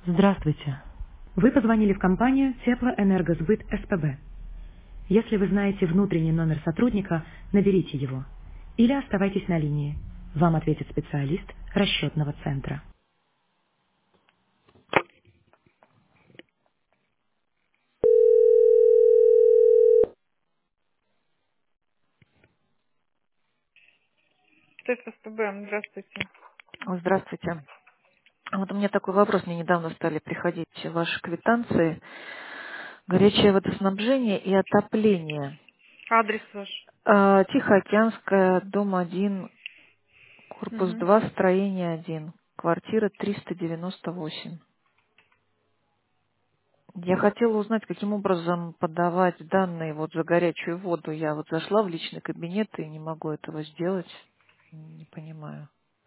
Здравствуйте. Вы позвонили в компанию Теплоэнергосбыт СПБ. Если вы знаете внутренний номер сотрудника, наберите его. Или оставайтесь на линии. Вам ответит специалист расчетного центра. ТСПБ, здравствуйте. Здравствуйте. Вот у меня такой вопрос. Мне недавно стали приходить ваши квитанции. Горячее водоснабжение и отопление. Адрес ваш. Тихоокеанская, дом 1, корпус Мгм. 2, строение 1, квартира 398. Я хотела узнать, каким образом подавать данные вот за горячую воду. Я вот зашла в личный кабинет и не могу этого сделать. Не понимаю.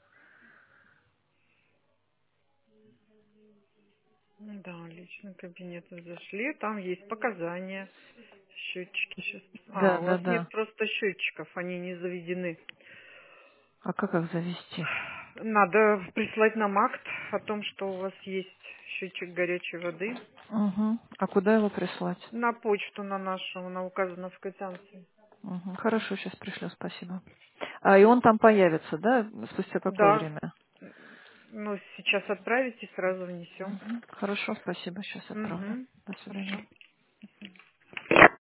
Да, личный кабинет вы зашли, там есть показания, счетчики сейчас. Да, У да, вас да. нет просто счетчиков, они не заведены. А как их завести? Надо прислать нам акт о том, что у вас есть счетчик горячей воды. Угу. А куда его прислать? На почту на нашу, она указана в квитанции. Мгм. Хорошо, сейчас пришлю, спасибо. И он там появится, да? Спустя какое Да, время? ну сейчас отправите, сразу внесем. Мгм. Хорошо, спасибо, сейчас отправлю. Угу. До Хорошо. свидания.